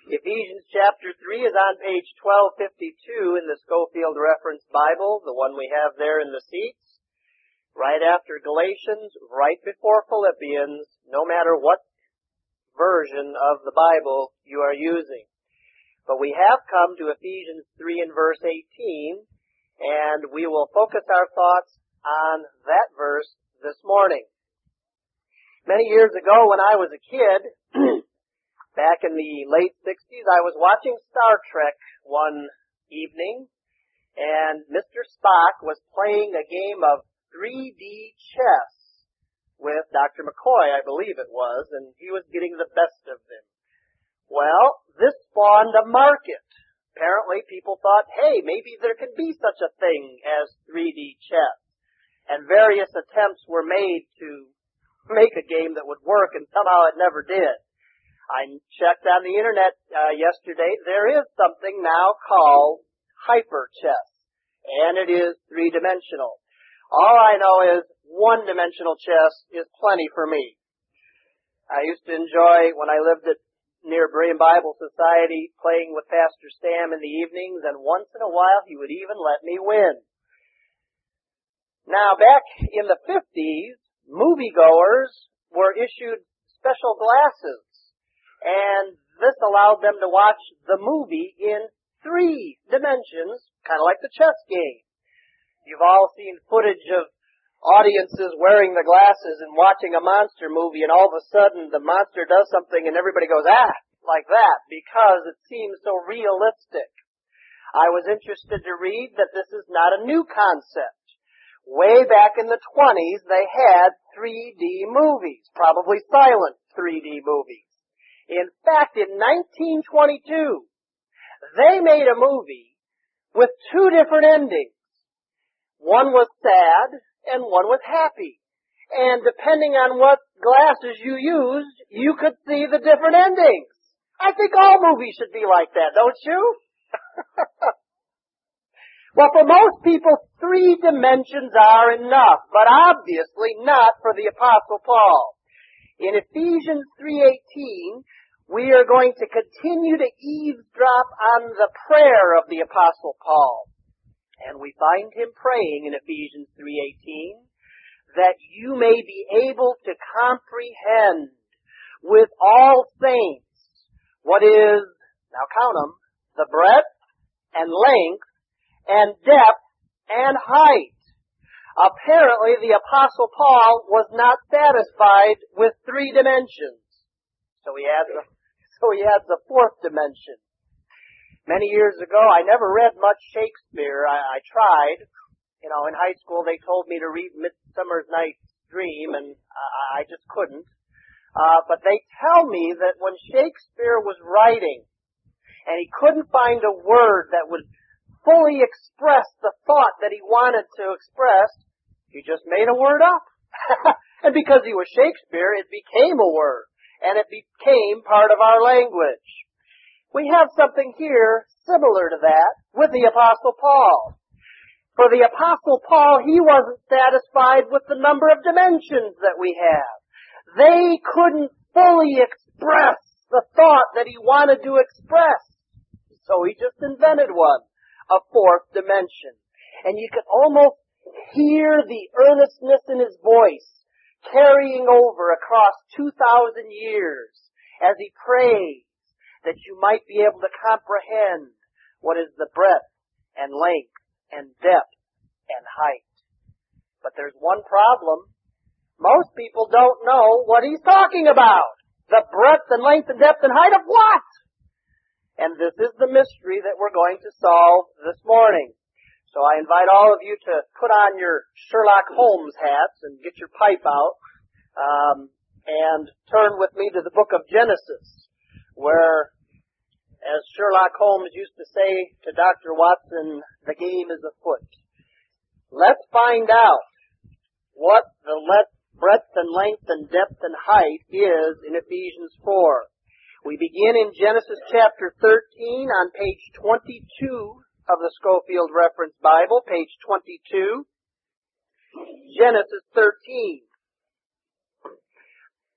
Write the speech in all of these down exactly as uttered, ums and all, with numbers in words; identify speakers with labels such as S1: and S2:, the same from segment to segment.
S1: Ephesians chapter three is on page twelve fifty-two in the Schofield Reference Bible, the one we have there in the seats. Right after Galatians, right before Philippians, no matter what version of the Bible you are using. But we have come to Ephesians three and verse eighteen, and we will focus our thoughts on that verse this morning. Many years ago when I was a kid, back in the late sixties, I was watching Star Trek one evening, and Mister Spock was playing a game of three D chess with Doctor McCoy, I believe it was, and he was getting the best of them. Well, this spawned a market. Apparently people thought, hey, maybe there can be such a thing as three D chess. And various attempts were made to make a game that would work, and somehow it never did. I checked on the internet uh, yesterday. There is something now called hyper chess, and it is three-dimensional. All I know is one-dimensional chess is plenty for me. I used to enjoy, when I lived at near Berean Bible Society, playing with Pastor Sam in the evenings, and once in a while he would even let me win. Now, back in the fifties, moviegoers were issued special glasses, and this allowed them to watch the movie in three dimensions, kind of like the chess game. You've all seen footage of audiences wearing the glasses and watching a monster movie, and all of a sudden the monster does something and everybody goes, ah, like that, because it seems so realistic. I was interested to read that this is not a new concept. Way back in the twenties, they had three D movies, probably silent three D movies. In fact, in nineteen twenty-two, they made a movie with two different endings. One was sad and one was happy. And depending on what glasses you used, you could see the different endings. I think all movies should be like that, don't you? Well, for most people, three dimensions are enough, but obviously not for the Apostle Paul. In Ephesians three eighteen, we are going to continue to eavesdrop on the prayer of the Apostle Paul. And we find him praying in Ephesians three eighteen that you may be able to comprehend with all saints what is, now count them, the breadth and length and depth and height. Apparently the Apostle Paul was not satisfied with three dimensions. So he adds a, so he adds a fourth dimension. Many years ago, I never read much Shakespeare. I, I tried. You know, in high school, they told me to read Midsummer Night's Dream, and I, I just couldn't. Uh, but they tell me that when Shakespeare was writing, and he couldn't find a word that would fully express the thought that he wanted to express, he just made a word up. And because he was Shakespeare, it became a word, and it became part of our language. We have something here similar to that with the Apostle Paul. For the Apostle Paul, he wasn't satisfied with the number of dimensions that we have. They couldn't fully express the thought that he wanted to express. So he just invented one, a fourth dimension. And you could almost hear the earnestness in his voice carrying over across two thousand years as he prays that you might be able to comprehend what is the breadth and length and depth and height. But there's one problem. Most people don't know what he's talking about. The breadth and length and depth and height of what? And this is the mystery that we're going to solve this morning. So I invite all of you to put on your Sherlock Holmes hats and get your pipe out um, and turn with me to the book of Genesis, where, as Sherlock Holmes used to say to Doctor Watson, the game is afoot. Let's find out what the breadth and length and depth and height is in Ephesians four. We begin in Genesis chapter thirteen on page twenty-two of the Schofield Reference Bible, page twenty-two. Genesis thirteen.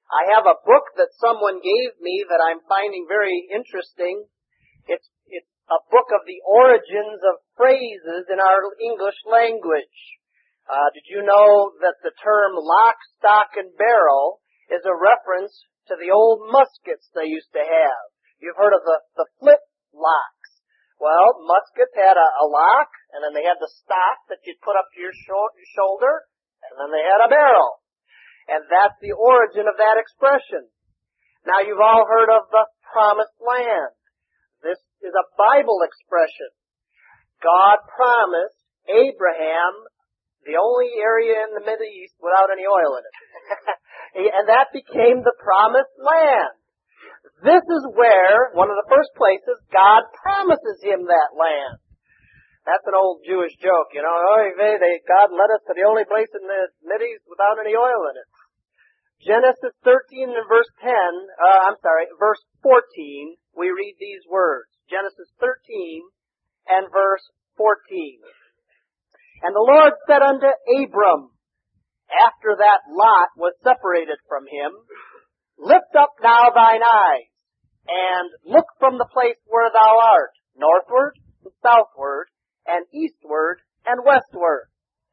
S1: I have a book that someone gave me that I'm finding very interesting. It's, it's a book of the origins of phrases in our English language. Uh, did you know that the term lock, stock, and barrel is a reference to the old muskets they used to have? You've heard of the, the flint locks. Well, muskets had a, a lock, and then they had the stock that you'd put up to your sho- shoulder, and then they had a barrel. And that's the origin of that expression. Now you've all heard of the promised land. This is a Bible expression. God promised Abraham the only area in the Middle East without any oil in it. And that became the promised land. This is where, one of the first places, God promises him that land. That's an old Jewish joke, you know. Oh, they, they, God led us to the only place in the Middle East without any oil in it. Genesis thirteen and verse ten, uh, I'm sorry, verse fourteen, we read these words. Genesis thirteen and verse fourteen. And the Lord said unto Abram, after that Lot was separated from him, lift up now thine eyes, and look from the place where thou art, northward and southward, and eastward and westward.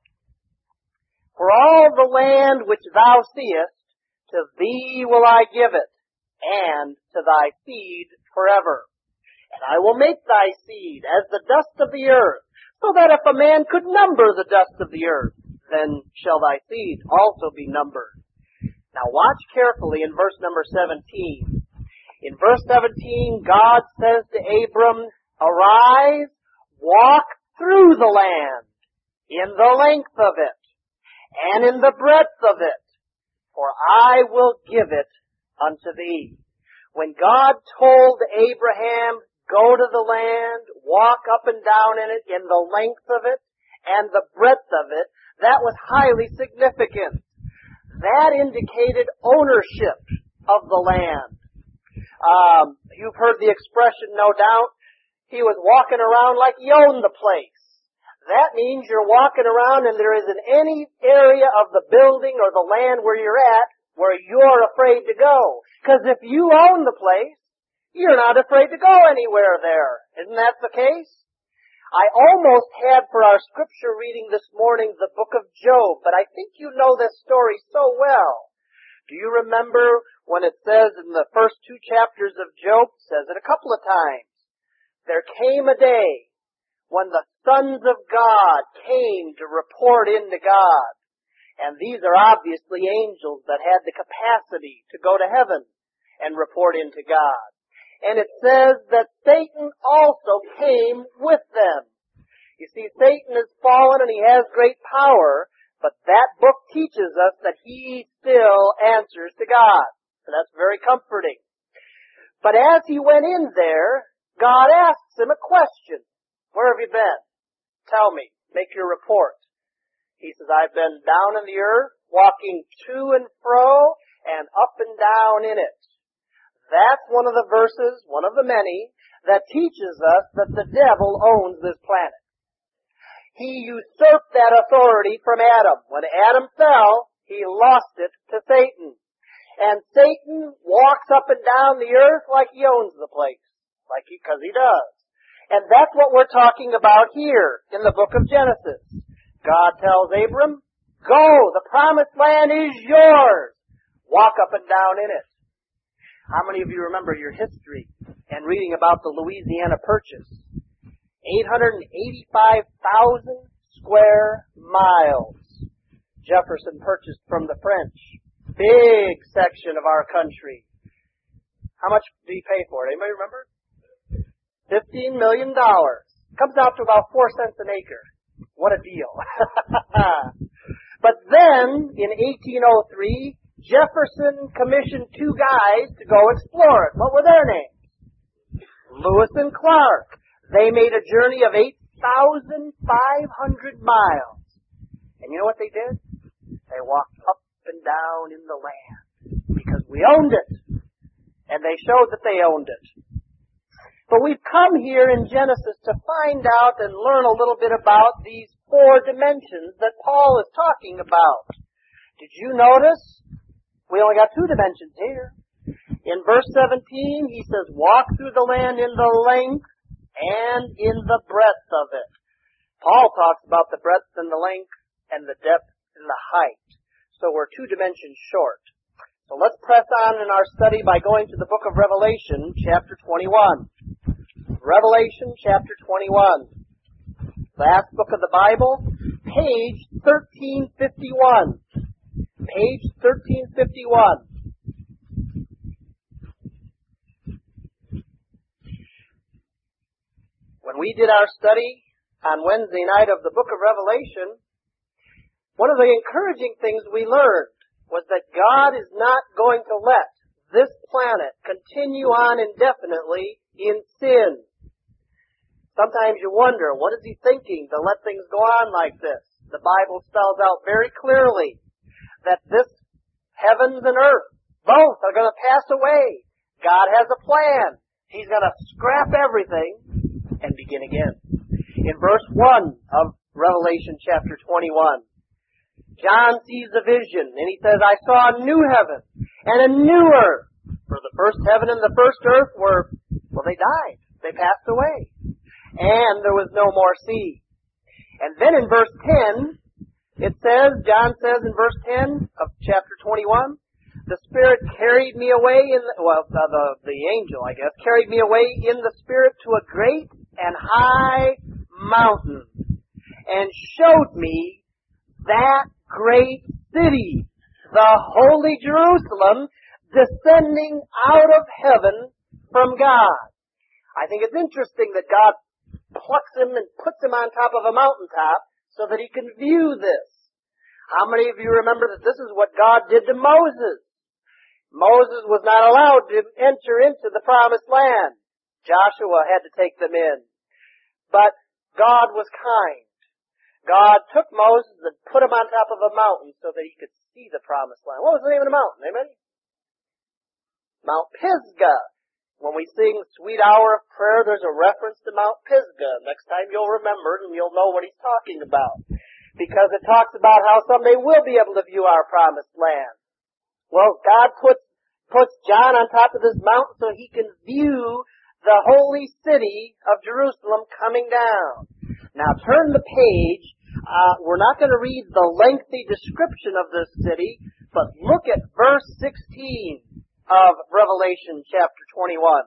S1: For all the land which thou seest, to thee will I give it, and to thy seed forever. And I will make thy seed as the dust of the earth, so that if a man could number the dust of the earth, then shall thy seed also be numbered. Now watch carefully in verse number seventeen. In verse seventeen, God says to Abram, arise, walk through the land, in the length of it, and in the breadth of it, for I will give it unto thee. When God told Abraham, go to the land, walk up and down in it, in the length of it, and the breadth of it, that was highly significant. That indicated ownership of the land. Um, you've heard the expression, no doubt. He was walking around like he owned the place. That means you're walking around and there isn't any area of the building or the land where you're at where you're afraid to go. Because if you own the place, you're not afraid to go anywhere there. Isn't that the case? I almost had for our scripture reading this morning the book of Job, but I think you know this story so well. Do you remember when it says in the first two chapters of Job, it says it a couple of times, there came a day when the sons of God came to report into God. And these are obviously angels that had the capacity to go to heaven and report into God. And it says that Satan also came with them. You see, Satan has fallen and he has great power, but that book teaches us that he still answers to God. So that's very comforting. But as he went in there, God asks him a question. Where have you been? Tell me. Make your report. He says, I've been down in the earth, walking to and fro, and up and down in it. That's one of the verses, one of the many, that teaches us that the devil owns this planet. He usurped that authority from Adam. When Adam fell, he lost it to Satan. And Satan walks up and down the earth like he owns the place. Like he, because he does. And that's what we're talking about here in the book of Genesis. God tells Abram, go, the promised land is yours. Walk up and down in it. How many of you remember your history and reading about the Louisiana Purchase? eight hundred eighty-five thousand square miles Jefferson purchased from the French. Big section of our country. How much did he pay for it? Anybody remember? fifteen million dollars. Comes out to about four cents an acre. What a deal. But then, in eighteen oh three, Jefferson commissioned two guys to go explore it. What were their names? Lewis and Clark. They made a journey of eight thousand five hundred miles. And you know what they did? They walked up and down in the land. Because we owned it. And they showed that they owned it. But we've come here in Genesis to find out and learn a little bit about these four dimensions that Paul is talking about. Did you notice? We only got two dimensions here. In verse seventeen, he says, walk through the land in the length and in the breadth of it. Paul talks about the breadth and the length and the depth and the height. So we're two dimensions short. So let's press on in our study by going to the book of Revelation, chapter twenty-one. Revelation, chapter twenty-one. Last book of the Bible, page thirteen fifty-one. Page thirteen fifty-one. When we did our study on Wednesday night of the book of Revelation, one of the encouraging things we learned was that God is not going to let this planet continue on indefinitely in sin. Sometimes you wonder, what is he thinking to let things go on like this? The Bible spells out very clearly that this heavens and earth, both are going to pass away. God has a plan. He's going to scrap everything and begin again. In verse one of Revelation chapter twenty-one, John sees a vision, and he says, I saw a new heaven and a new earth. For the first heaven and the first earth were, well, they died. They passed away. And there was no more sea. And then in verse ten, it says, John says in verse ten of chapter twenty-one, the Spirit carried me away in the, well, the, the, the angel, I guess, carried me away in the Spirit to a great and high mountain and showed me that great city, the holy Jerusalem, descending out of heaven from God. I think it's interesting that God plucks him and puts him on top of a mountaintop so that he can view this. How many of you remember that this is what God did to Moses? Moses was not allowed to enter into the promised land. Joshua had to take them in. But God was kind. God took Moses and put him on top of a mountain so that he could see the promised land. What was the name of the mountain? Amen? Mount Pisgah. When we sing Sweet Hour of Prayer, there's a reference to Mount Pisgah. Next time you'll remember it and you'll know what he's talking about. Because it talks about how someday we'll be able to view our promised land. Well, God puts, puts John on top of this mountain so he can view the holy city of Jerusalem coming down. Now turn the page. Uh, we're not going to read the lengthy description of this city, but look at verse sixteen of Revelation chapter twenty-one.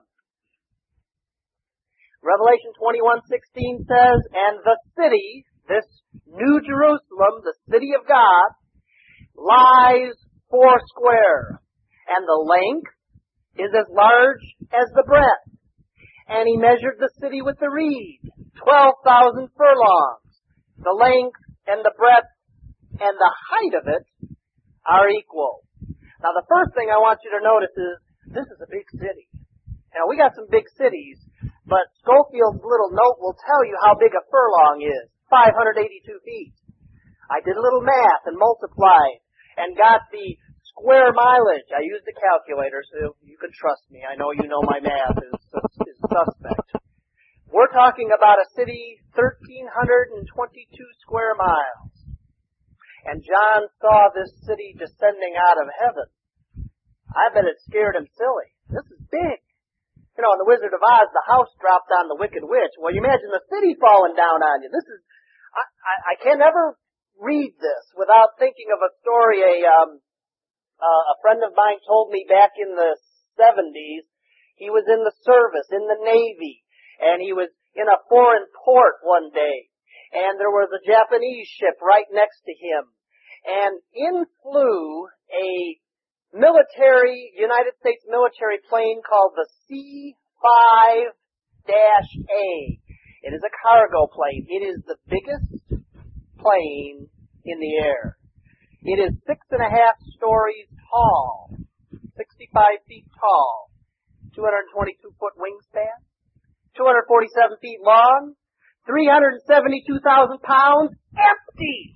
S1: Revelation twenty-one sixteen says, and the city, this New Jerusalem, the city of God, lies four square, and the length is as large as the breadth. And he measured the city with the reed, twelve thousand furlongs. The length and the breadth and the height of it are equal. Now the first thing I want you to notice is, this is a big city. Now we got some big cities, but Schofield's little note will tell you how big a furlong is, five hundred eighty-two feet. I did a little math and multiplied and got the square mileage. I used the calculator, so you can trust me. I know you know my math is, is suspect. We're talking about a city one thousand three hundred twenty-two square miles. And John saw this city descending out of heaven. I bet it scared him silly. This is big. You know, in The Wizard of Oz, the house dropped on the Wicked Witch. Well, you imagine the city falling down on you. This is, I, I, I can never read this without thinking of a story a, um, uh, a friend of mine told me back in the seventies. He was in the service, in the Navy, and he was in a foreign port one day, and there was a Japanese ship right next to him, and in flew a military, United States military plane called the C five A. It is a cargo plane. It is the biggest plane in the air. It is six and a half stories tall, sixty-five feet tall, two hundred twenty-two foot wingspan, two hundred forty-seven feet long, three hundred seventy-two thousand pounds, empty.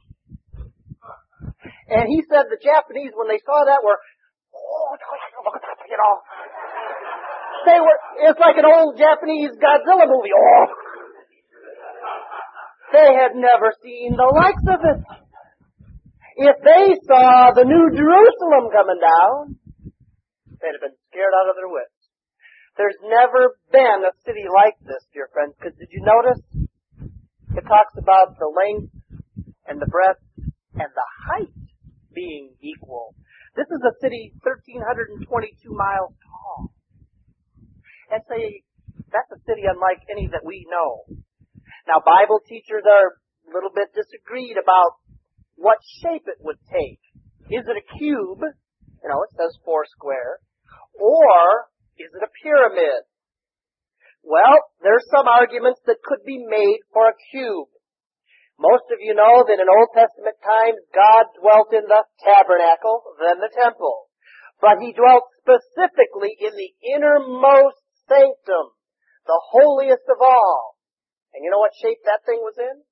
S1: And he said the Japanese, when they saw that, were, oh, you know, they were, it's like an old Japanese Godzilla movie. Oh. They had never seen the likes of it. If they saw the New Jerusalem coming down, they'd have been scared out of their wits. There's never been a city like this, dear friends, because did you notice? It talks about the length and the breadth and the height being equal. This is a city one thousand three hundred twenty-two miles tall. That's a, that's a city unlike any that we know. Now, Bible teachers are a little bit disagreed about what shape it would take. Is it a cube? You know, it says four square. Or is it a pyramid? Well, there's some arguments that could be made for a cube. Most of you know that in Old Testament times, God dwelt in the tabernacle, then the temple. But He dwelt specifically in the innermost sanctum, the holiest of all. And you know what shape that thing was in?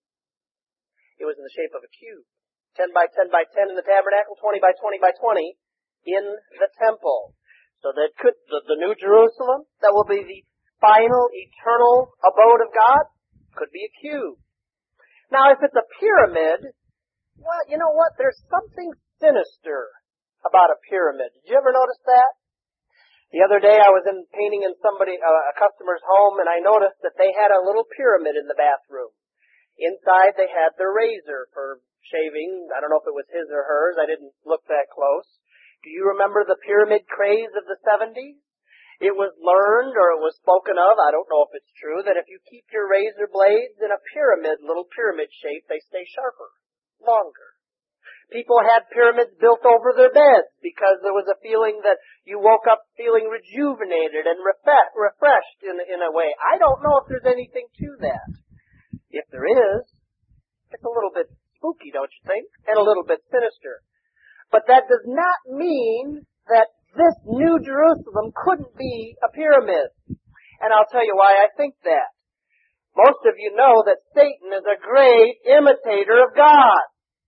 S1: It was in the shape of a cube. ten by ten by ten in the tabernacle, twenty by twenty by twenty in the temple. So that could, the, the New Jerusalem, that will be the final, eternal abode of God, could be a cube. Now, if it's a pyramid, well, you know what? There's something sinister about a pyramid. Did you ever notice that? The other day I was in painting in somebody, uh, a customer's home, and I noticed that they had a little pyramid in the bathroom. Inside they had their razor for shaving. I don't know if it was his or hers. I didn't look that close. Do you remember the pyramid craze of the seventies? It was learned, or it was spoken of, I don't know if it's true, that if you keep your razor blades in a pyramid, little pyramid shape, they stay sharper, longer. People had pyramids built over their beds because there was a feeling that you woke up feeling rejuvenated and refe- refreshed in, in a way. I don't know if there's anything to that. If there is, it's a little bit spooky, don't you think? And a little bit sinister. But that does not mean that this New Jerusalem couldn't be a pyramid. And I'll tell you why I think that. Most of you know that Satan is a great imitator of God.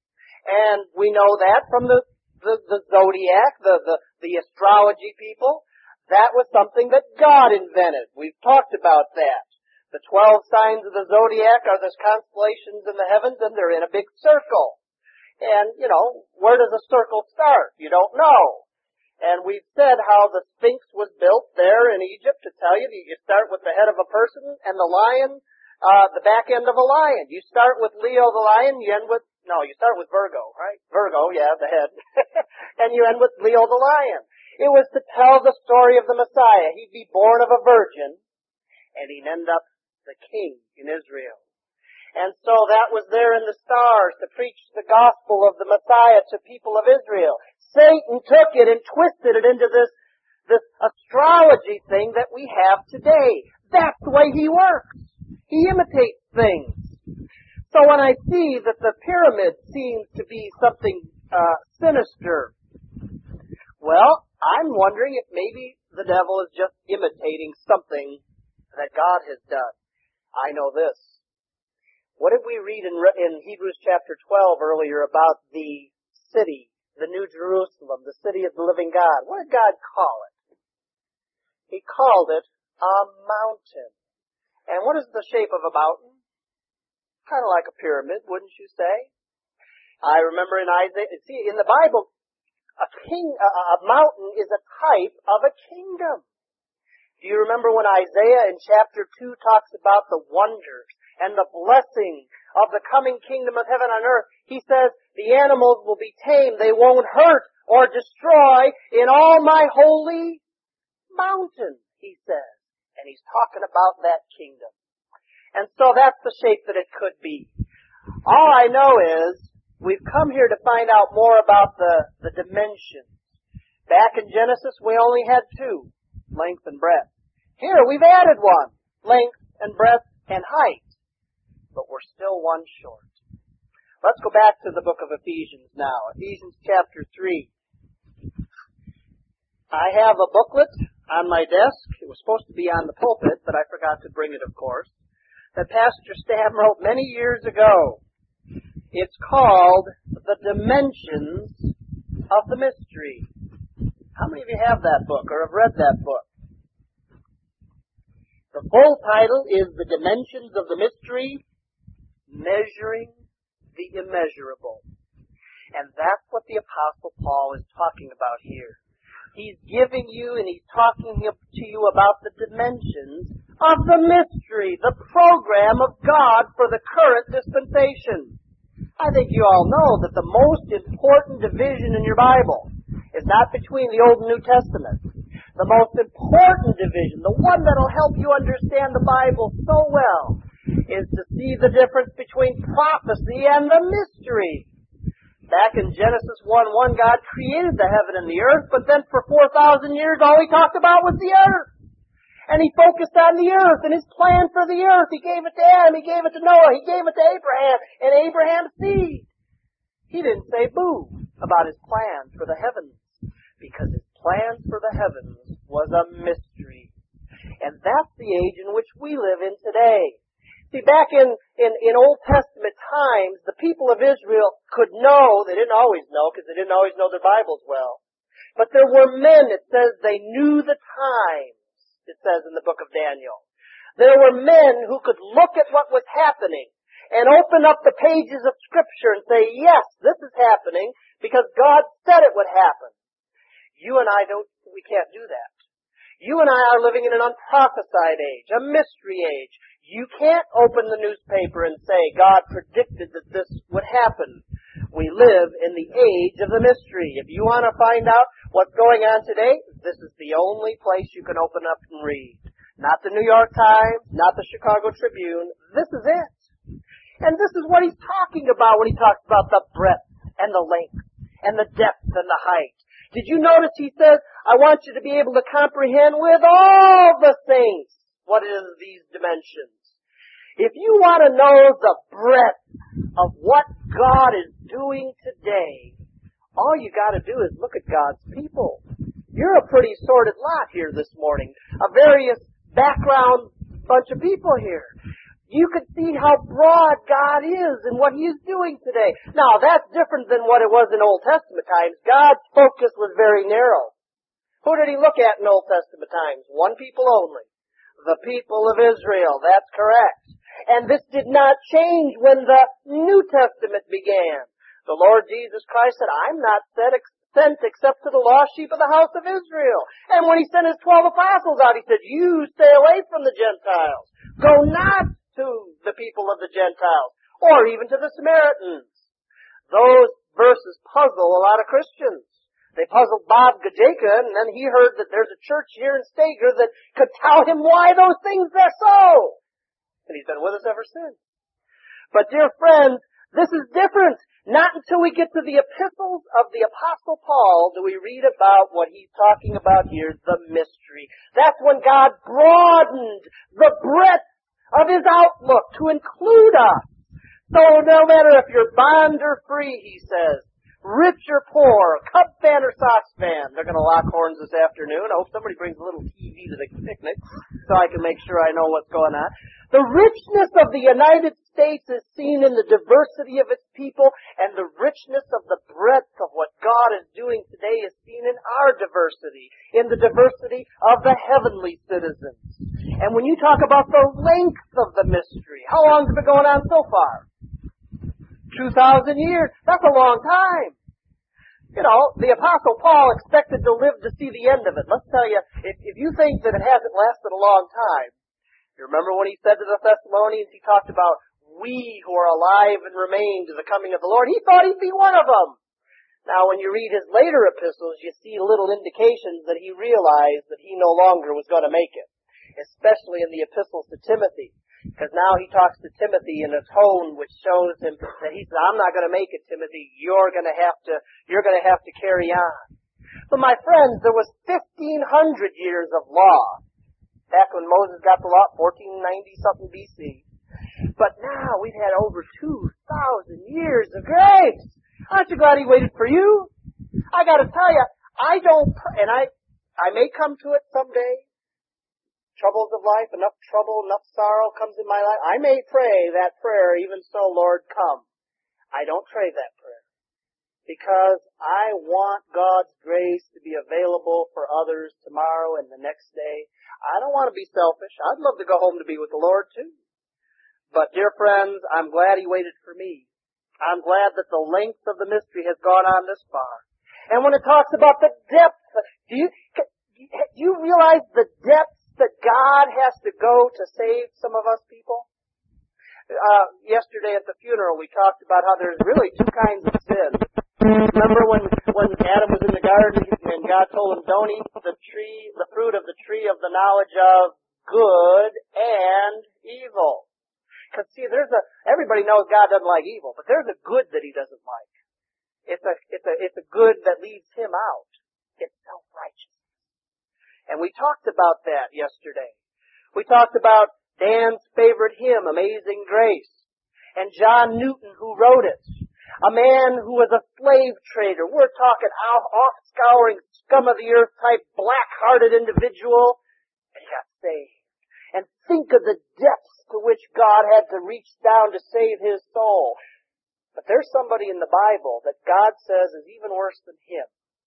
S1: And we know that from the, the, the zodiac, the, the, the astrology people. That was something that God invented. We've talked about that. The twelve signs of the zodiac are the constellations in the heavens, and they're in a big circle. And, you know, where does a circle start? You don't know. And we've said how the Sphinx was built there in Egypt to tell you that you start with the head of a person and the lion, uh, the back end of a lion. You start with Leo the lion, you end with, no, you start with Virgo, right? Virgo, yeah, the head. And you end with Leo the lion. It was to tell the story of the Messiah. He'd be born of a virgin, and he'd end up the king in Israel. And so that was there in the stars to preach the gospel of the Messiah to people of Israel. Satan took it and twisted it into this, this astrology thing that we have today. That's the way he works. He imitates things. So when I see that the pyramid seems to be something uh, sinister, well, I'm wondering if maybe the devil is just imitating something that God has done. I know this. What did we read in, in Hebrews chapter twelve earlier about the city, the New Jerusalem, the city of the living God? What did God call it? He called it a mountain. And what is the shape of a mountain? Kind of like a pyramid, wouldn't you say? I remember in Isaiah, see, in the Bible, a king, a, a mountain is a type of a kingdom. Do you remember when Isaiah in chapter two talks about the wonders and the blessing of the coming kingdom of heaven on earth? He says, the animals will be tamed, they won't hurt or destroy in all my holy mountain, he says. And he's talking about that kingdom. And so that's the shape that it could be. All I know is, we've come here to find out more about the, the dimensions. Back in Genesis, we only had two, length and breadth. Here, we've added one, length and breadth and height. But we're still one short. Let's go back to the book of Ephesians now. Ephesians chapter three. I have a booklet on my desk. It was supposed to be on the pulpit, but I forgot to bring it, of course, that Pastor Stam wrote many years ago. It's called The Dimensions of the Mystery. How many of you have that book or have read that book? The full title is The Dimensions of the Mystery, Measuring the Immeasurable. And that's what the Apostle Paul is talking about here. He's giving you and he's talking to you about the dimensions of the mystery, the program of God for the current dispensation. I think you all know that the most important division in your Bible is not between the Old and New Testament. The most important division, the one that will help you understand the Bible so well, is to see the difference between prophecy and the mystery. Back in Genesis one one, God created the heaven and the earth, but then for four thousand years all He talked about was the earth. And He focused on the earth and His plan for the earth. He gave it to Adam, He gave it to Noah, He gave it to Abraham and Abraham's seed. He didn't say boo about His plan for the heavens, because His plan for the heavens was a mystery. And that's the age in which we live in today. See, back in, in, in Old Testament times, the people of Israel could know, they didn't always know, because they didn't always know their Bibles well. But there were men, it says, they knew the times, it says in the book of Daniel. There were men who could look at what was happening and open up the pages of Scripture and say, yes, this is happening because God said it would happen. You and I don't, we can't do that. You and I are living in an unprophesied age, a mystery age. You can't open the newspaper and say, God predicted that this would happen. We live in the age of the mystery. If you want to find out what's going on today, this is the only place you can open up and read. Not the New York Times, not the Chicago Tribune. This is it. And this is what he's talking about when he talks about the breadth and the length and the depth and the height. Did you notice he says, I want you to be able to comprehend with all the saints what is these dimensions. If you want to know the breadth of what God is doing today, all you got to do is look at God's people. You're a pretty sorted lot here this morning, a various background bunch of people here. You could see how broad God is and what He is doing today. Now, that's different than what it was in Old Testament times. God's focus was very narrow. Who did He look at in Old Testament times? One people only. The people of Israel. That's correct. And this did not change when the New Testament began. The Lord Jesus Christ said, I'm not sent except to the lost sheep of the house of Israel. And when He sent His twelve apostles out, He said, you stay away from the Gentiles. Go not to the people of the Gentiles, or even to the Samaritans. Those verses puzzle a lot of Christians. They puzzled Bob Gajeka, and then he heard that there's a church here in Stager that could tell him why those things are so. And he's been with us ever since. But dear friends, this is different. Not until we get to the epistles of the Apostle Paul do we read about what he's talking about here, the mystery. That's when God broadened the breadth of His outlook to include us. So no matter if you're bond or free, he says, rich or poor, Cub fan or Sox fan, they're going to lock horns this afternoon. I hope somebody brings a little T V to the picnic so I can make sure I know what's going on. The richness of the United States is seen in the diversity of its people, and the richness of the breadth of what God is doing today is seen in our diversity, in the diversity of the heavenly citizens. And when you talk about the length of the mystery, how long has it been going on so far? two thousand years. That's a long time. You know, the Apostle Paul expected to live to see the end of it. Let's tell you, if, if you think that it hasn't lasted a long time, you remember when he said to the Thessalonians, he talked about we who are alive and remain to the coming of the Lord. He thought he'd be one of them. Now, when you read his later epistles, you see little indications that he realized that he no longer was going to make it, especially in the epistles to Timothy. Because now he talks to Timothy in a tone which shows him that he said, I'm not going to make it, Timothy. You're going to have to, you're going to have to carry on. But my friends, there was fifteen hundred years of law back when Moses got the law, fourteen ninety something B C. But now we've had over two thousand years of grace. Aren't you glad he waited for you? I got to tell you, I don't, and I, I may come to it someday. Troubles of life, enough trouble, enough sorrow comes in my life. I may pray that prayer, even so, Lord, come. I don't pray that prayer because I want God's grace to be available for others tomorrow and the next day. I don't want to be selfish. I'd love to go home to be with the Lord too. But dear friends, I'm glad he waited for me I'm glad that the length of the mystery has gone on this far. And when it talks about the depth, do you, do you realize the depths that God has to go to save some of us people? Uh, yesterday at the funeral we talked about how there's really two kinds of sin. Remember when, when Adam was in the garden and God told him, don't eat the tree, the fruit of the tree of the knowledge of good and evil. Because see, there's a, everybody knows God doesn't like evil, but there's a good that He doesn't like. It's a, it's a, it's a good that leaves Him out. It's self-righteousness. And we talked about that yesterday. We talked about Dan's favorite hymn, Amazing Grace, and John Newton who wrote it. A man who was a slave trader. We're talking off-scouring, scum of the earth type, black-hearted individual. And he got saved. And think of the depths to which God had to reach down to save his soul. But there's somebody in the Bible that God says is even worse than him.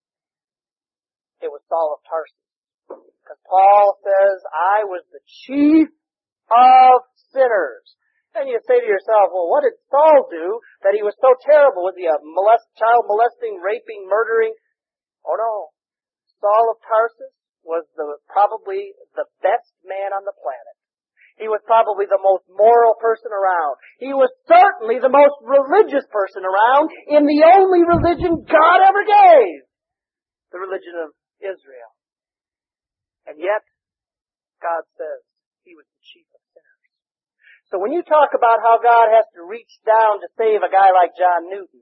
S1: It was Saul of Tarsus. Because Paul says, I was the chief of sinners. And you say to yourself, well, what did Saul do that he was so terrible? Was he a molest, child molesting, raping, murdering? Oh no. Saul of Tarsus was the, probably the best man on the planet. He was probably the most moral person around. He was certainly the most religious person around in the only religion God ever gave. The religion of Israel. And yet, God says he was the chief of sinners. So when you talk about how God has to reach down to save a guy like John Newton,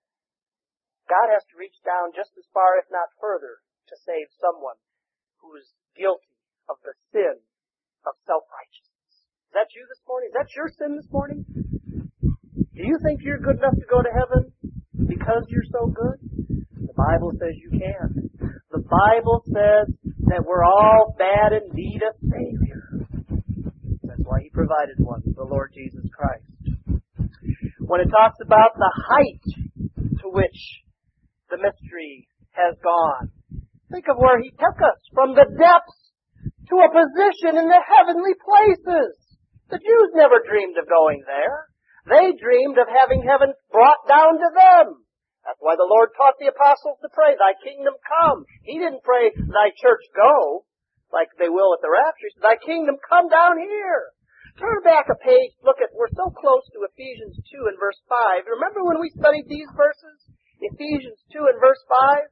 S1: God has to reach down just as far, if not further, to save someone who is guilty of the sin of self-righteousness. Is that you this morning? Is that your sin this morning? Do you think you're good enough to go to heaven because you're so good? The Bible says you can. The Bible says that we're all bad in need of Savior. That's why He provided one, the Lord Jesus Christ. When it talks about the height to which the mystery has gone, think of where He took us, from the depths to a position in the heavenly places. The Jews never dreamed of going there. They dreamed of having heaven brought down to them. That's why the Lord taught the apostles to pray, Thy kingdom come. He didn't pray, Thy church go, like they will at the rapture. He said, Thy kingdom come down here. Turn back a page, look at, we're so close to Ephesians two and verse five. Remember when we studied these verses? Ephesians two and verse five?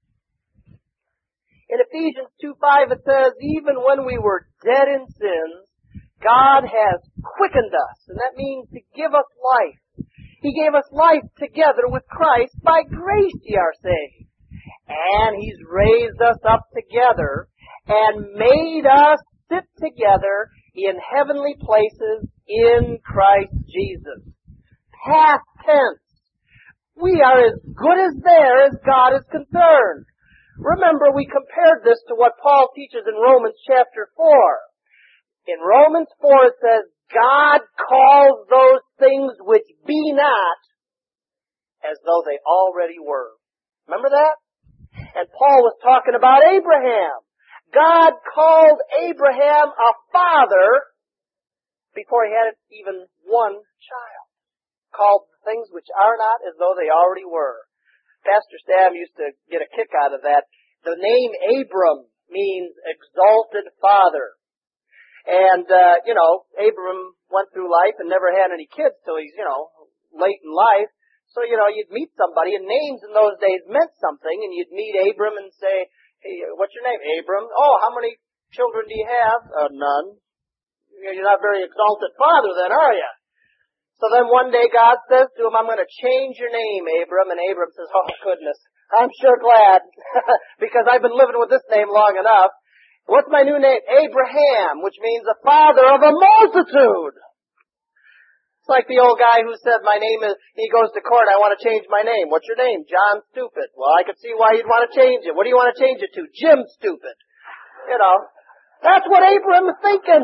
S1: In Ephesians two five it says, even when we were dead in sins, God has quickened us. And that means to give us life. He gave us life together with Christ. By grace ye are saved. And He's raised us up together and made us sit together in heavenly places in Christ Jesus. Past tense. We are as good as there as God is concerned. Remember, we compared this to what Paul teaches in Romans chapter four. In Romans four it says, God calls those things which be not as though they already were. Remember that? And Paul was talking about Abraham. God called Abraham a father before he had even one child. Called things which are not as though they already were. Pastor Sam used to get a kick out of that. The name Abram means exalted father. And, uh, you know, Abram went through life and never had any kids till he's, you know, late in life. So, you know, you'd meet somebody, and names in those days meant something, and you'd meet Abram and say, hey, what's your name? Abram. Oh, how many children do you have? Uh, none. You're not very exalted father then, are you? So then one day God says to him, I'm going to change your name, Abram. And Abram says, oh, goodness, I'm sure glad, because I've been living with this name long enough. What's my new name? Abraham, which means the father of a multitude. It's like the old guy who said, my name is, he goes to court, I want to change my name. What's your name? John Stupid. Well, I could see why you'd want to change it. What do you want to change it to? Jim Stupid. You know, that's what Abraham is thinking.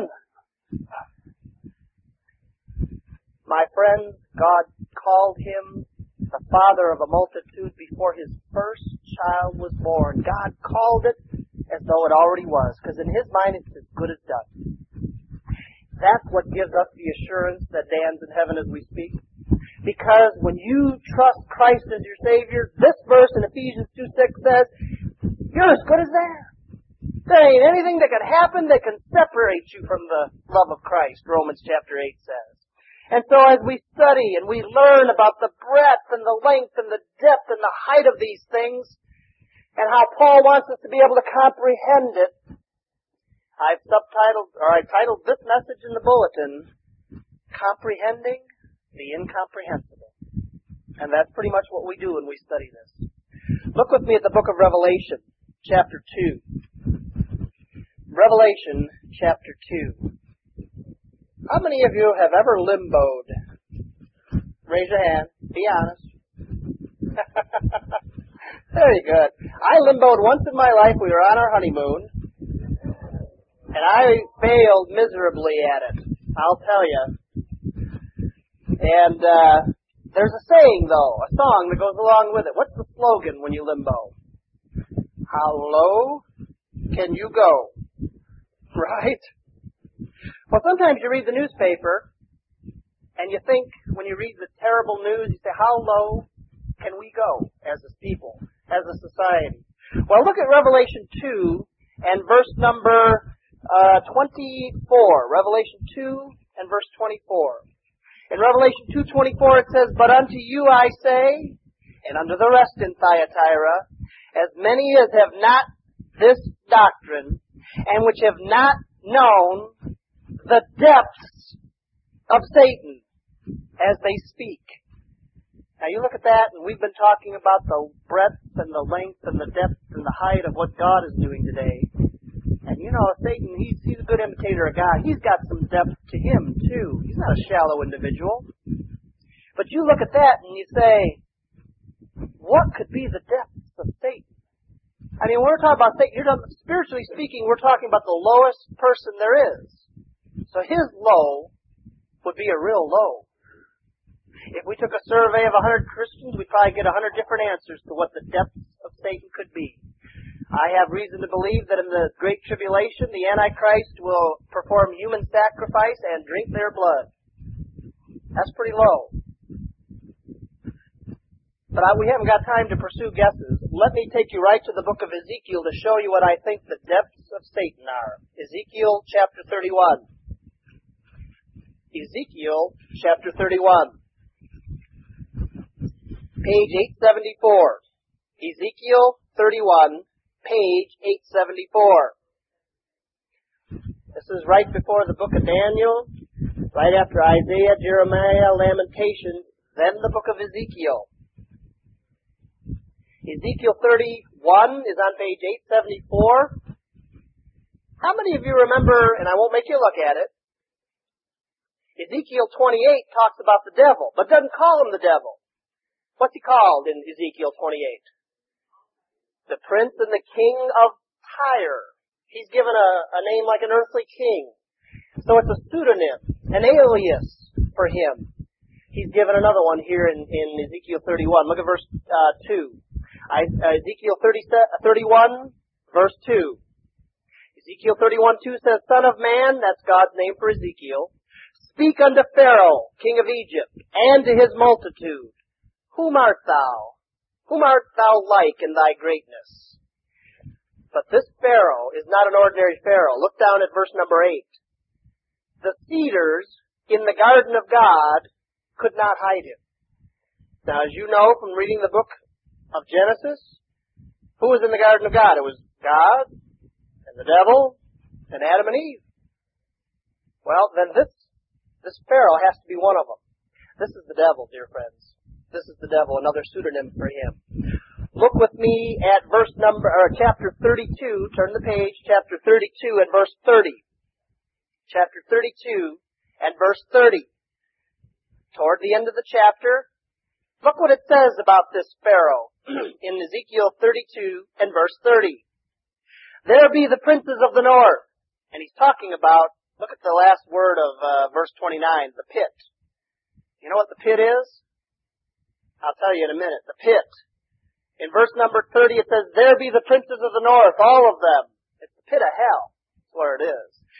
S1: My friends, God called him the father of a multitude before his first child was born. God called it as though it already was, because in His mind it's as good as done. That's what gives us the assurance that Dan's in heaven as we speak. Because when you trust Christ as your Savior, this verse in Ephesians two six says, you're as good as that. There ain't anything that can happen that can separate you from the love of Christ, Romans chapter eight says. And so as we study and we learn about the breadth and the length and the depth and the height of these things, and how Paul wants us to be able to comprehend it, I've subtitled, or I titled this message in the bulletin, Comprehending the Incomprehensible. And that's pretty much what we do when we study this. Look with me at the book of Revelation, chapter two. Revelation, chapter two. How many of you have ever limboed? Raise your hand. Be honest. Very good. I limboed once in my life. We were on our honeymoon. And I failed miserably at it. I'll tell you. And uh, there's a saying, though, a song that goes along with it. What's the slogan when you limbo? How low can you go? Right? Well, sometimes you read the newspaper, and you think, when you read the terrible news, you say, how low can we go as a people, as a society? Well, look at Revelation two and verse number uh, twenty-four. Revelation two and verse twenty-four. In Revelation two twenty-four it says, but unto you I say, and unto the rest in Thyatira, as many as have not this doctrine, and which have not known the depths of Satan as they speak. Now you look at that, and we've been talking about the breadth and the length and the depth and the height of what God is doing today. And you know, Satan, he's, he's a good imitator of God. He's got some depth to him, too. He's not a shallow individual. But you look at that and you say, what could be the depths of Satan? I mean, when we're talking about Satan, you're talking, spiritually speaking, we're talking about the lowest person there is. So his low would be a real low. If we took a survey of one hundred Christians, we'd probably get one hundred different answers to what the depths of Satan could be. I have reason to believe that in the Great Tribulation, the Antichrist will perform human sacrifice and drink their blood. That's pretty low. But I, we haven't got time to pursue guesses. Let me take you right to the book of Ezekiel to show you what I think the depths of Satan are. Ezekiel chapter thirty-one. Ezekiel chapter thirty-one. Page eight seventy-four. Ezekiel thirty-one, page eight seventy-four. This is right before the book of Daniel, right after Isaiah, Jeremiah, Lamentation, then the book of Ezekiel. Ezekiel thirty-one is on page eight seventy-four. How many of you remember, and I won't make you look at it, Ezekiel twenty-eight talks about the devil, but doesn't call him the devil. What's he called in Ezekiel twenty-eight? The prince and the king of Tyre. He's given a, a name like an earthly king. So it's a pseudonym, an alias for him. He's given another one here in, in Ezekiel thirty-one. Look at verse uh, two. I, uh, Ezekiel thirty, thirty-one, verse two. Ezekiel thirty-one two says, Son of man, that's God's name for Ezekiel, speak unto Pharaoh, king of Egypt, and to his multitude. Whom art thou? Whom art thou like in thy greatness? But this Pharaoh is not an ordinary Pharaoh. Look down at verse number eight. The cedars in the garden of God could not hide him. Now, as you know from reading the book of Genesis, who was in the garden of God? It was God and the devil and Adam and Eve. Well, then this, this Pharaoh has to be one of them. This is the devil, dear friends. This is the devil, another pseudonym for him. Look with me at verse number, or chapter thirty-two. Turn the page, chapter thirty-two and verse thirty. Chapter thirty-two and verse thirty. Toward the end of the chapter, look what it says about this Pharaoh in Ezekiel thirty-two and verse thirty. There be the princes of the north. And he's talking about, look at the last word of uh, verse twenty-nine, the pit. You know what the pit is? I'll tell you in a minute. The pit. In verse number thirty it says, There be the princes of the north, all of them. It's the pit of hell. That's where it is.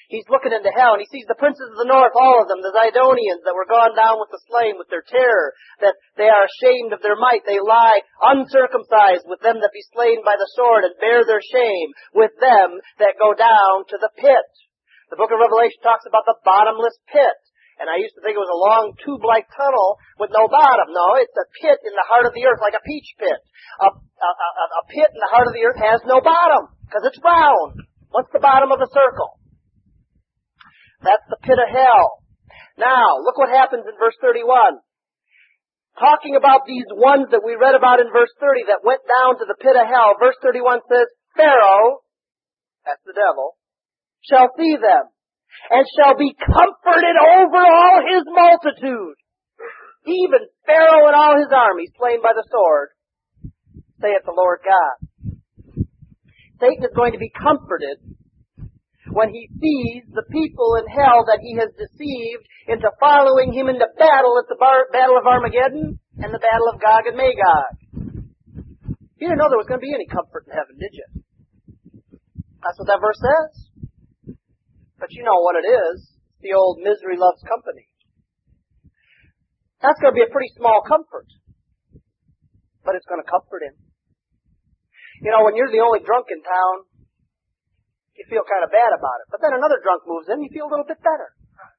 S1: He's looking into hell, and he sees the princes of the north, all of them, the Zidonians that were gone down with the slain, with their terror, that they are ashamed of their might. They lie uncircumcised with them that be slain by the sword, and bear their shame with them that go down to the pit. The book of Revelation talks about the bottomless pit. And I used to think it was a long tube-like tunnel with no bottom. No, it's a pit in the heart of the earth, like a peach pit. A, a, a, a pit in the heart of the earth has no bottom, because it's round. What's the bottom of a circle? That's the pit of hell. Now, look what happens in verse thirty-one. Talking about these ones that we read about in verse thirty that went down to the pit of hell, verse thirty-one says, Pharaoh, that's the devil, shall see them, and shall be comforted over all his multitude. Even Pharaoh and all his armies slain by the sword, saith the Lord God. Satan is going to be comforted when he sees the people in hell that he has deceived into following him into battle at the bar- Battle of Armageddon and the Battle of Gog and Magog. You didn't know there was going to be any comfort in heaven, did you? That's what that verse says. But you know what it is. The old misery loves company. That's going to be a pretty small comfort. But it's going to comfort him. You know, when you're the only drunk in town, you feel kind of bad about it. But then another drunk moves in, you feel a little bit better.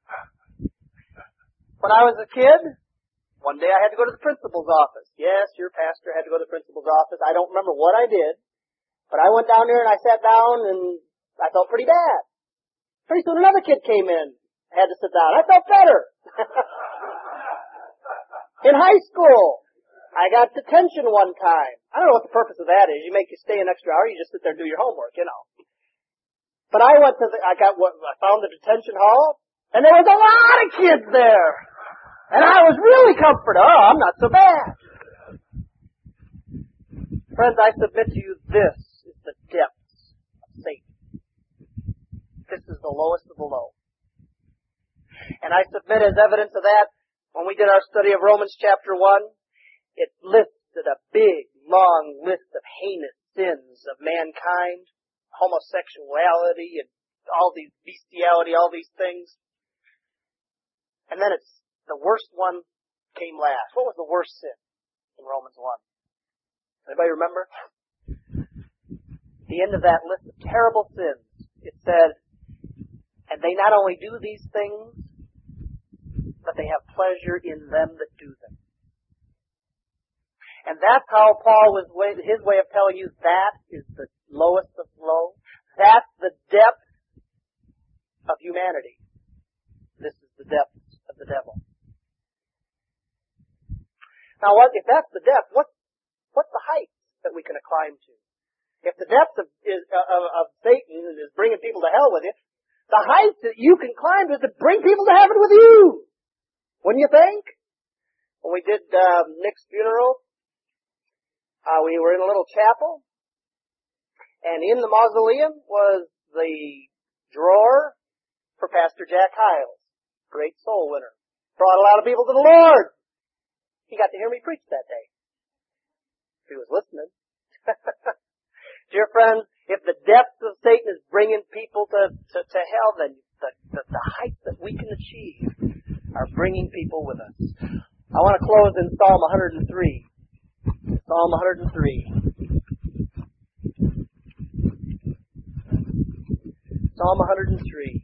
S1: When I was a kid, one day I had to go to the principal's office. Yes, your pastor had to go to the principal's office. I don't remember what I did. But I went down there and I sat down and I felt pretty bad. Pretty soon another kid came in, had to sit down. I felt better. In high school, I got detention one time. I don't know what the purpose of that is. You make you stay an extra hour, you just sit there and do your homework, you know. But I went to the, I got what, I found the detention hall, and there was a lot of kids there. And I was really comforted. Oh, I'm not so bad. Friends, I submit to you, this is the depths of Satan. This is the lowest of the low. And I submit as evidence of that, when we did our study of Romans chapter one, it listed a big, long list of heinous sins of mankind, homosexuality, and all these bestiality, all these things. And then it's, the worst one came last. What was the worst sin in Romans one? Anybody remember? The end of that list of terrible sins, it said, and they not only do these things, but they have pleasure in them that do them. And that's how Paul was, his way of telling you that is the lowest of low. That's the depth of humanity. This is the depth of the devil. Now, what if that's the depth? What what's the height that we can climb to? If the depth of, is, of, of Satan is bringing people to hell with you, the height that you can climb is to bring people to heaven with you. Wouldn't you think? When we did uh, Nick's funeral, uh, we were in a little chapel, and in the mausoleum was the drawer for Pastor Jack Hiles, great soul winner. Brought a lot of people to the Lord. He got to hear me preach that day. He was listening. Dear friends, if the depths of Satan is bringing people to, to, to hell, then the, the, the heights that we can achieve are bringing people with us. I want to close in Psalm one hundred three. Psalm one hundred three. Psalm one hundred three.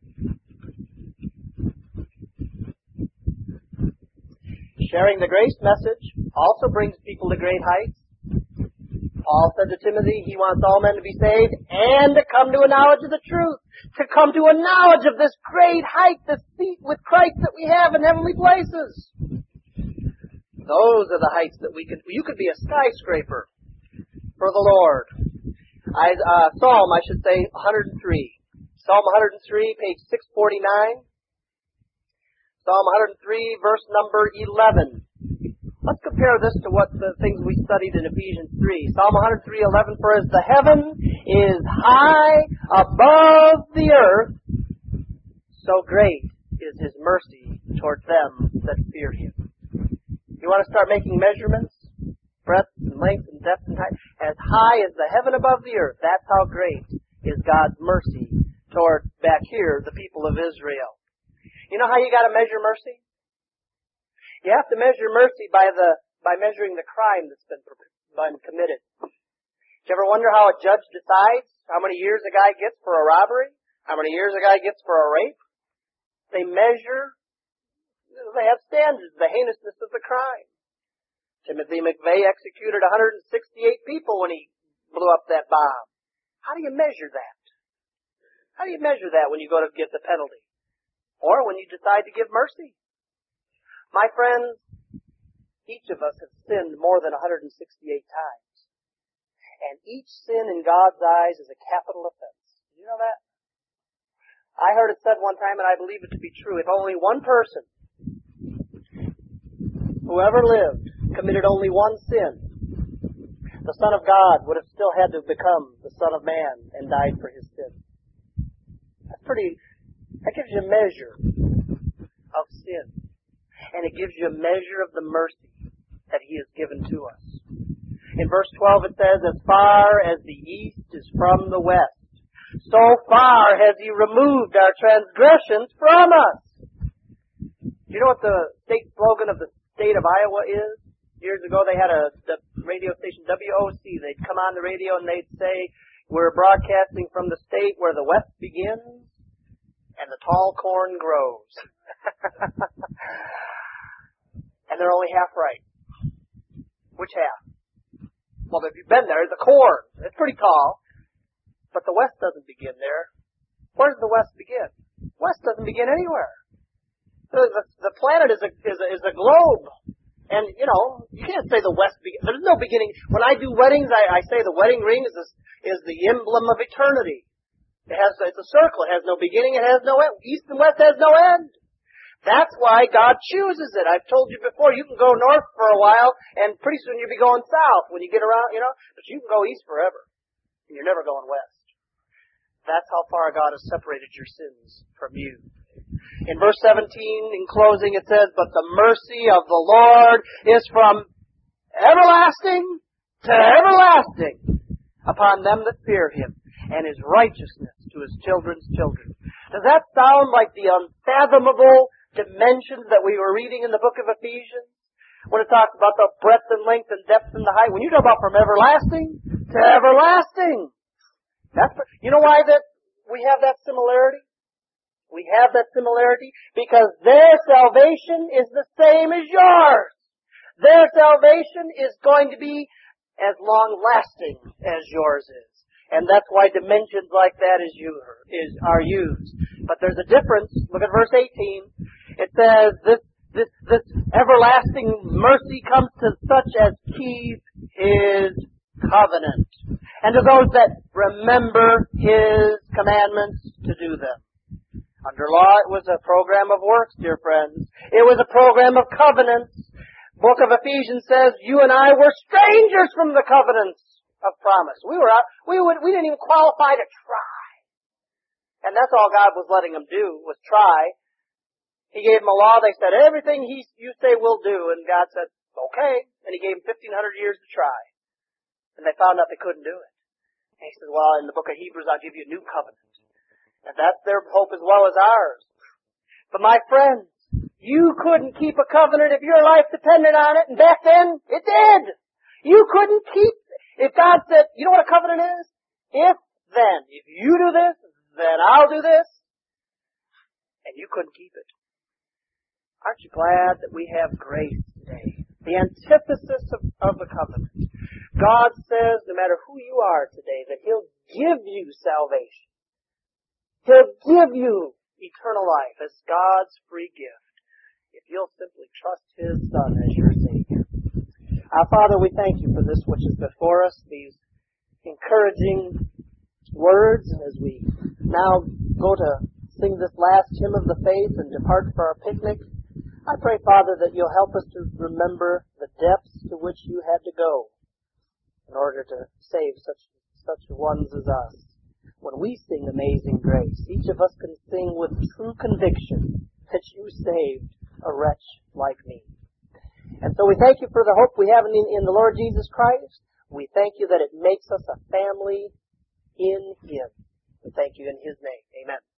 S1: Sharing the grace message also brings people to great heights. Paul said to Timothy, he wants all men to be saved and to come to a knowledge of the truth, to come to a knowledge of this great height, this seat with Christ that we have in heavenly places. Those are the heights that we can, you could be a skyscraper for the Lord. I, uh, Psalm, I should say, one hundred three. Psalm one hundred three, page six forty-nine. Psalm one hundred three, verse number eleven. Let's compare this to what the things we studied in Ephesians three. Psalm one hundred three, eleven, for as the heaven is high above the earth, so great is his mercy toward them that fear him. You want to start making measurements? Breadth and length and depth and height. As high as the heaven above the earth, that's how great is God's mercy toward back here, the people of Israel. You know how you got to measure mercy? You have to measure mercy by the by measuring the crime that's been, been committed. Do you ever wonder how a judge decides how many years a guy gets for a robbery? How many years a guy gets for a rape? They measure, they have standards, the heinousness of the crime. Timothy McVeigh executed one hundred sixty-eight people when he blew up that bomb. How do you measure that? How do you measure that when you go to get the penalty? Or when you decide to give mercy? My friends, each of us have sinned more than one hundred sixty-eight times. And each sin in God's eyes is a capital offense. Did you know that? I heard it said one time, and I believe it to be true. If only one person who ever lived committed only one sin, the Son of God would have still had to become the Son of Man and died for his sin. That's pretty, that gives you a measure of sin. And it gives you a measure of the mercy that he has given to us. In verse twelve it says, as far as the east is from the west, so far has he removed our transgressions from us. Do you know what the state slogan of the state of Iowa is? Years ago they had a the radio station, W O C. They'd come on the radio and they'd say, we're broadcasting from the state where the west begins and the tall corn grows. And they're only half right. Which half? Well, if you've been there, the corn, it's pretty tall. But the west doesn't begin there. Where does the west begin? West doesn't begin anywhere. The, the, the planet is a, is a is a globe. And, you know, you can't say the west begins. There's no beginning. When I do weddings, I, I say the wedding ring is, a, is the emblem of eternity. It has, it's a circle. It has no beginning. It has no end. East and west has no end. That's why God chooses it. I've told you before, you can go north for a while, and pretty soon you'll be going south when you get around, you know. But you can go east forever, and you're never going west. That's how far God has separated your sins from you. In verse seventeen, in closing, it says, but the mercy of the Lord is from everlasting to everlasting upon them that fear him, and his righteousness to his children's children. Does that sound like the unfathomable dimensions that we were reading in the book of Ephesians? When it talks about the breadth and length and depth and the height. When you talk about from everlasting to everlasting. That's, you know why that we have that similarity? We have that similarity because their salvation is the same as yours. Their salvation is going to be as long-lasting as yours is. And that's why dimensions like that is, you, is are used. But there's a difference. Look at verse eighteen. It says, this, this, this everlasting mercy comes to such as keep his covenant, and to those that remember his commandments to do them. Under law, it was a program of works, dear friends. It was a program of covenants. Book of Ephesians says, you and I were strangers from the covenants of promise. We were out, we would, we didn't even qualify to try. And that's all God was letting them do, was try. He gave them a law. They said, everything he, you say we'll do. And God said, okay. And he gave them fifteen hundred years to try. And they found out they couldn't do it. And he said, well, in the book of Hebrews, I'll give you a new covenant. And that's their hope as well as ours. But my friends, you couldn't keep a covenant if your life depended on it. And back then, it did. You couldn't keep, if God said, you know what a covenant is? If, then. If you do this, then I'll do this. And you couldn't keep it. Aren't you glad that we have grace today? The antithesis of, of the covenant. God says, no matter who you are today, that he'll give you salvation. He'll give you eternal life as God's free gift if you'll simply trust his Son as your Savior. Our Father, we thank you for this which is before us, these encouraging words as we now go to sing this last hymn of the faith and depart for our picnic. I pray, Father, that you'll help us to remember the depths to which you had to go in order to save such such ones as us. When we sing Amazing Grace, each of us can sing with true conviction that you saved a wretch like me. And so we thank you for the hope we have in, in the Lord Jesus Christ. We thank you that it makes us a family in him. We thank you in His name. Amen.